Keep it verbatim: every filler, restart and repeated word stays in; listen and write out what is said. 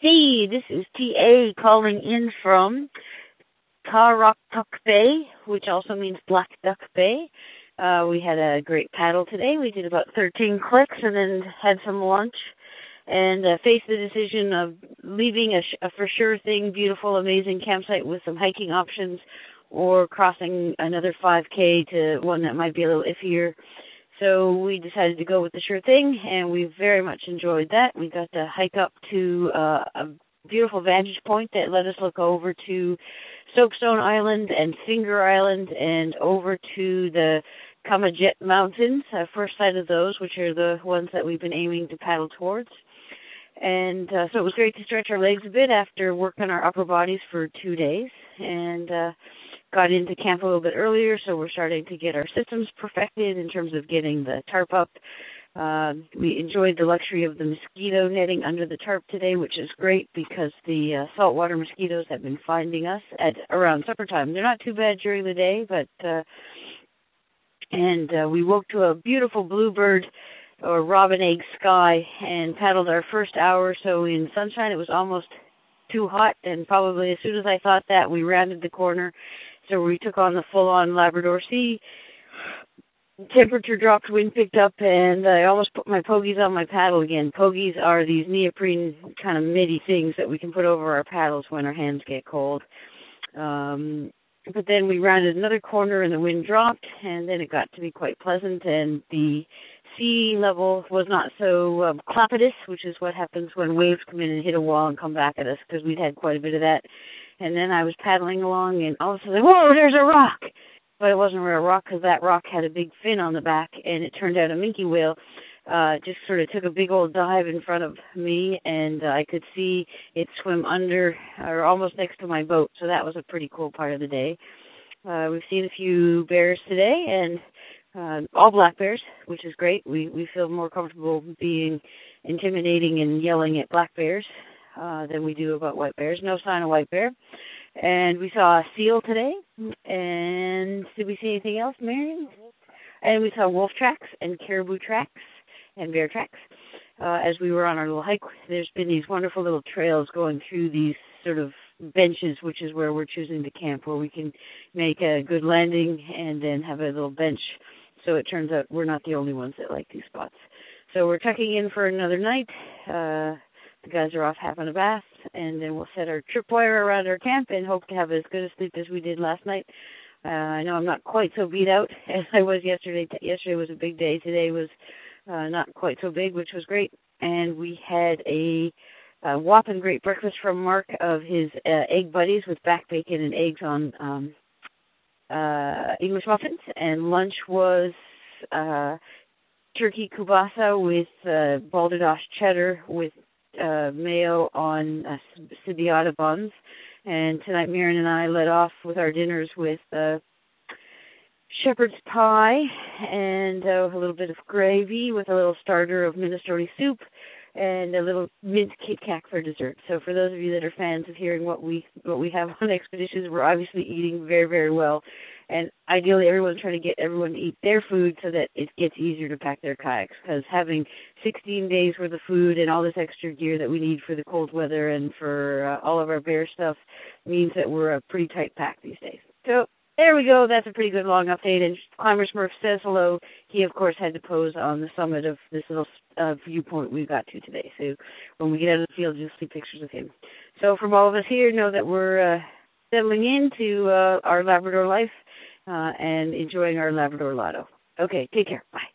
Hey, this is T A calling in from Taroktuk Bay, which also means Black Duck Bay. Uh, we had a great paddle today. We did about thirteen clicks and then had some lunch and uh, faced the decision of leaving a, sh- a for sure thing, beautiful, amazing campsite with some hiking options or crossing another five K to one that might be a little iffier. So we decided to go with the sure thing, and we very much enjoyed that. We got to hike up to uh, a beautiful vantage point that let us look over to Soapstone Island and Finger Island and over to the Kamajet Mountains, uh, first sight of those, which are the ones that we've been aiming to paddle towards. And uh, so it was great to stretch our legs a bit after working our upper bodies for two days. And uh, got into camp a little bit earlier, so we're starting to get our systems perfected in terms of getting the tarp up. Uh, we enjoyed the luxury of the mosquito netting under the tarp today, which is great because the uh, saltwater mosquitoes have been finding us at around supper time. They're not too bad during the day, but uh, and uh, we woke to a beautiful bluebird or robin egg sky and paddled our first hour or so in sunshine. It was almost too hot, and probably as soon as I thought that, we rounded the corner. So we took on the full-on Labrador Sea. Temperature dropped, wind picked up, and I almost put my pogies on my paddle again. Pogies are these neoprene kind of midi things that we can put over our paddles when our hands get cold. Um, but then we rounded another corner and the wind dropped, and then it got to be quite pleasant, and the sea level was not so um, clapidous, which is what happens when waves come in and hit a wall and come back at us, because we'd had quite a bit of that. And then I was paddling along, and all of a sudden, whoa, there's a rock! But it wasn't a real rock, because that rock had a big fin on the back, and it turned out a minke whale uh, just sort of took a big old dive in front of me, and uh, I could see it swim under, or almost next to my boat, so that was a pretty cool part of the day. Uh, we've seen a few bears today, and uh, all black bears, which is great. We, we feel more comfortable being intimidating and yelling at black bears Uh, than we do about white bears. No sign of white bear. And we saw a seal today. And did we see anything else, Marion? And we saw wolf tracks and caribou tracks and bear tracks. Uh, as we were on our little hike, there's been these wonderful little trails going through these sort of benches, which is where we're choosing to camp, where we can make a good landing and then have a little bench. So it turns out we're not the only ones that like these spots. So we're checking in for another night. Uh, The guys are off having a bath, and then we'll set our tripwire around our camp and hope to have as good a sleep as we did last night. Uh, I know I'm not quite so beat out as I was yesterday. Yesterday was a big day. Today was uh, not quite so big, which was great. And we had a, a whopping great breakfast from Mark of his uh, egg buddies with back bacon and eggs on um, uh, English muffins. And lunch was uh, turkey kubasa with uh, balderdash cheddar with Uh, mayo on uh, ciabatta buns, and tonight Miriam and I led off with our dinners with uh, shepherd's pie and uh, a little bit of gravy with a little starter of minestrone soup and a little mint Kit Kat for dessert. So for those of you that are fans of hearing what we what we have on expeditions, we're obviously eating very, very well. And ideally, everyone's trying to get everyone to eat their food so that it gets easier to pack their kayaks, because having sixteen days worth of food and all this extra gear that we need for the cold weather and for uh, all of our bear stuff means that we're a pretty tight pack these days. So there we go. That's a pretty good long update. And Climber Smurf says hello. He, of course, had to pose on the summit of this little uh, viewpoint we got to today. So when we get out of the field, you'll see pictures of him. So from all of us here, know that we're uh, settling into uh, our Labrador life uh, and enjoying our Labrador Lotto. Okay, take care. Bye.